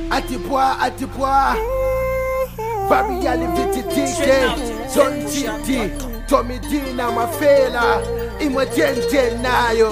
Atipwa Variali VTTK John TT Tommy Dina Mafela Imwe Jen nayo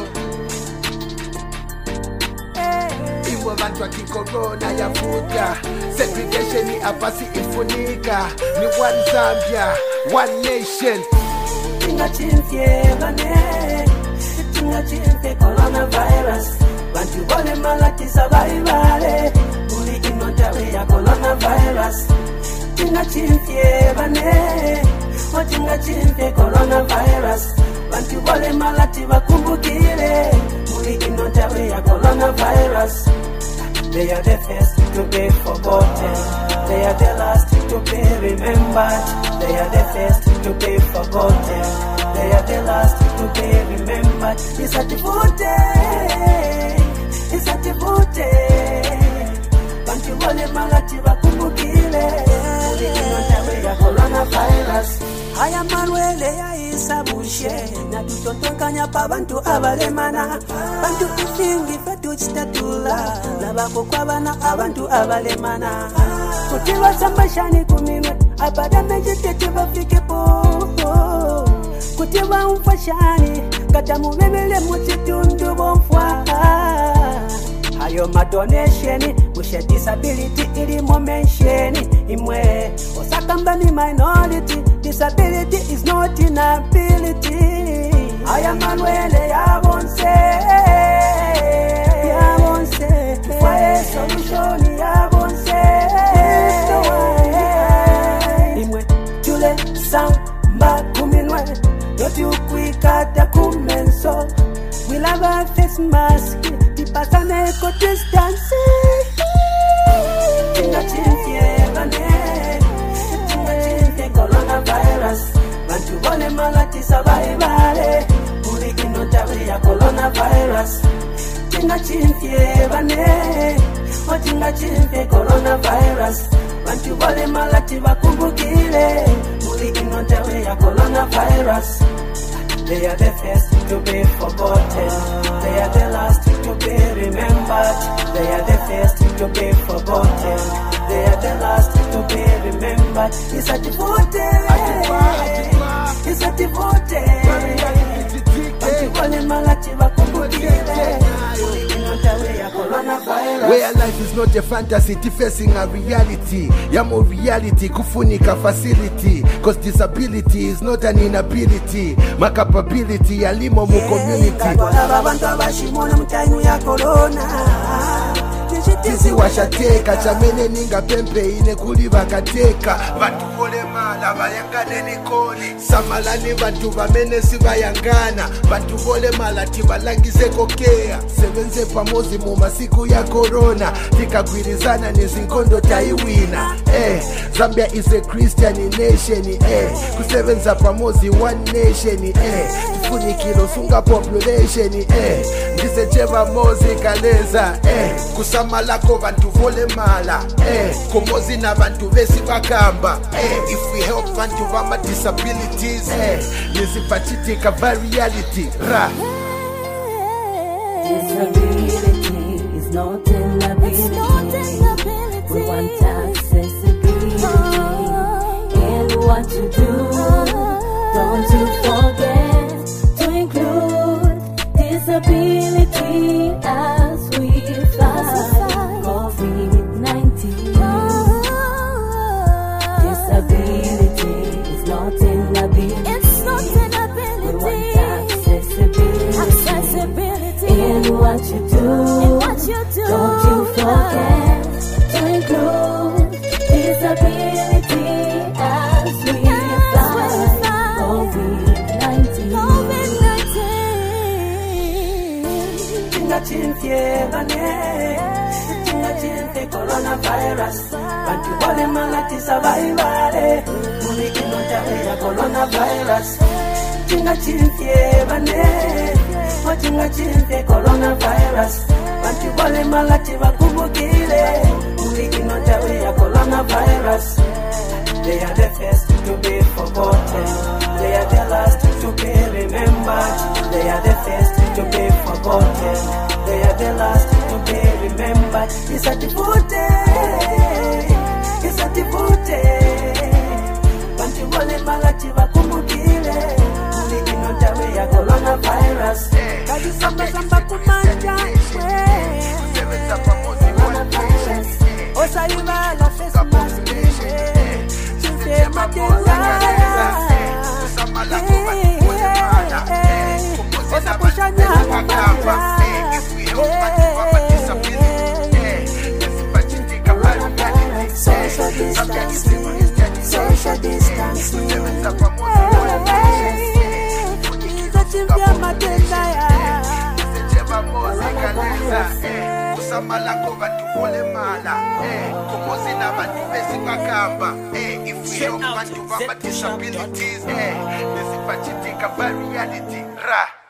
Imwe vantu wa kikorona ya futa Segregation ni apasi ifunika Ni one Zambia, one nation Tinga chimfye bane Tinga chimfye coronavirus Bantu bole malati sabaibale Muli inotawe ya coronavirus Tinga chimfye bane Tinga chimfye coronavirus Bantu bole malati bakumbukile Muli inotawe ya coronavirus They are the first to be forgotten. They are the last to be remembered. They are the first to be forgotten. They are the last to be remembered. It's at the vote. It's at the vote. Bantu wale malati bakumbukile. Muli inotawe ya coronavirus. Haya malwele ya isabushe na tutontokanya pa bantu abalemana bantu ifingi fetu chitatula labako kwa bana abantu abalemana kutiwa samashani kuminwe abada mejitete bafike po kutiwa umfashani kata mubebele mutitundu bomfwa ayo madonation mushe disability ili momention imwe osakamba ni minority disability is not inability I am Manuele yabonse Fire solution yabonse imwe tule samba kuminwe yoti ukwikata kumenso we'll have a face mask dipasane ko distance tinga chimfye bane coronavirus bantu bole malati sabaibale muli inotawe ya coronavirus tinga chimfye bane tinga chimfye coronavirus bantu bole malati bakumbukile muli inotawe ya coronavirus They are the first to be forgotten. They are the last to be remembered. They are the first to be forgotten. They are the last to be remembered. It's a devote. It's a devote. Where life is not a fantasy, facing a reality. Yamo reality, kufunika facility. Cause disability is not an inability. My capability, alimo mu community. Tisi washateka, chamene ninga pempe ine kuli bakateka. Bantu vole mala, bayangane nikoli. Samalani bantu bamene si bayangana. Bantu vole mala, tibalangize kokea. Sevenze pamozi mu masiku ya corona. Tika kwirizana nizinkondo taiwina. Zambia is a Christian nation. Kusevenza pamozi one nation. Tufunikilo sunga population. Ndise cheva mozi kaleza. Kusamalako bantu vole mala komozi na bantu besi bakamba if we help bantu vama disabilities nisipachitika variality ra Disability is not inability. We want accessibility. And what you do, don't you forget to include disability as we fight COVID-19. Disability is not inability. It's not inability. We want accessibility. In what you do, don't you forget to include disability as we fight COVID-19. Tinga chimfye bane tinga chimfye coronavirus bantu bole malati sabaibale muli inotawe ya coronavirus tinga chimfye bane tinga chimfye coronavirus bantu bole malati bakumbukile muli inotawe ya coronavirus They are the first to be forgotten. They are the last to be remembered. They are the first to be forgotten. They are the last to be remembered. It's isativute bantu bole malati bakumbukile muli inotawe ya coronavirus kadi samba kumanja Kusebenza pamoja coronavirus osayima la face mask chimpe matenda kusamala kwa tuvole mala osa kushanya kagamba ifuye upati wapa disability nesipachitika barikali social distance kusebenza pamoja chimpia matenda ya Sejeba moze kaleza kusamala kwa batuvole mala kumozi na bantu besi bakamba ifuye upati wapa disabilities nesipachitika barikali ra